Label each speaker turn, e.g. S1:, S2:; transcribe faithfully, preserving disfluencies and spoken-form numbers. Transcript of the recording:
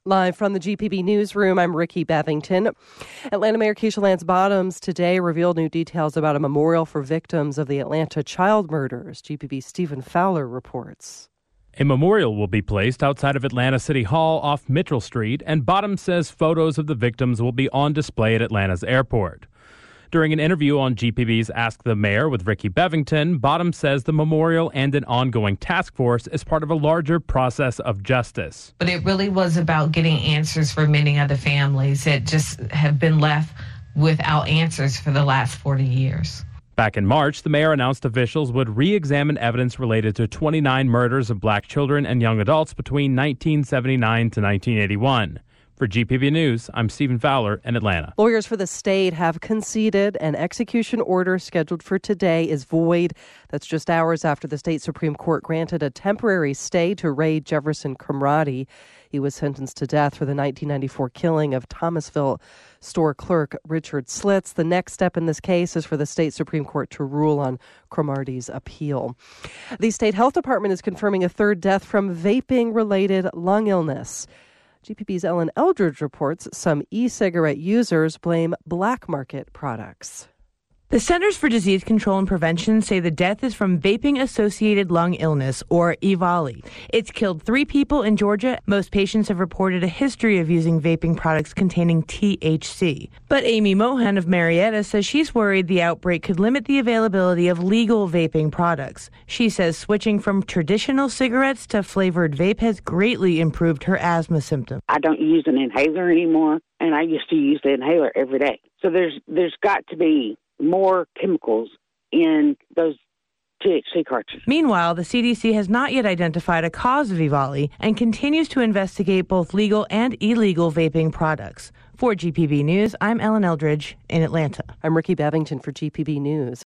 S1: Live from the G P B newsroom, I'm Ricky Bevington. Atlanta Mayor Keisha Lance Bottoms today revealed new details about a memorial for victims of the Atlanta child murders. G P B's Stephen Fowler reports.
S2: A memorial will be placed outside of Atlanta City Hall off Mitchell Street, and Bottoms says photos of the victims will be on display at Atlanta's airport. During an interview on G P B's Ask the Mayor with Ricky Bevington, Bottoms says the memorial and an ongoing task force is part of a larger process of justice.
S3: But it really was about getting answers for many other families that just have been left without answers for the last forty years.
S2: Back in March, the mayor announced officials would re-examine evidence related to twenty-nine murders of black children and young adults between nineteen seventy-nine to nineteen eighty-one. For G P B News, I'm Stephen Fowler in Atlanta.
S1: Lawyers for the state have conceded an execution order scheduled for today is void. That's just hours after the state Supreme Court granted a temporary stay to Ray Jefferson Comrade. He was sentenced to death for the nineteen ninety-four killing of Thomasville store clerk Richard Slitz. The next step in this case is for the state Supreme Court to rule on Cromartie's appeal. The state health department is confirming a third death from vaping-related lung illness. G P B's Ellen Eldridge reports some e-cigarette users blame black market products.
S4: The Centers for Disease Control and Prevention say the death is from vaping-associated lung illness, or EVALI. It's killed three people in Georgia. Most patients have reported a history of using vaping products containing T H C. But Amy Mohan of Marietta says she's worried the outbreak could limit the availability of legal vaping products. She says switching from traditional cigarettes to flavored vape has greatly improved her asthma symptoms.
S5: I don't use an inhaler anymore, and I used to use the inhaler every day. So there's there's got to be more chemicals in those T H C cartridges.
S4: Meanwhile, the C D C has not yet identified a cause of EVALI and continues to investigate both legal and illegal vaping products. For G P B News, I'm Ellen Eldridge in Atlanta.
S1: I'm Ricky Bevington for G P B News.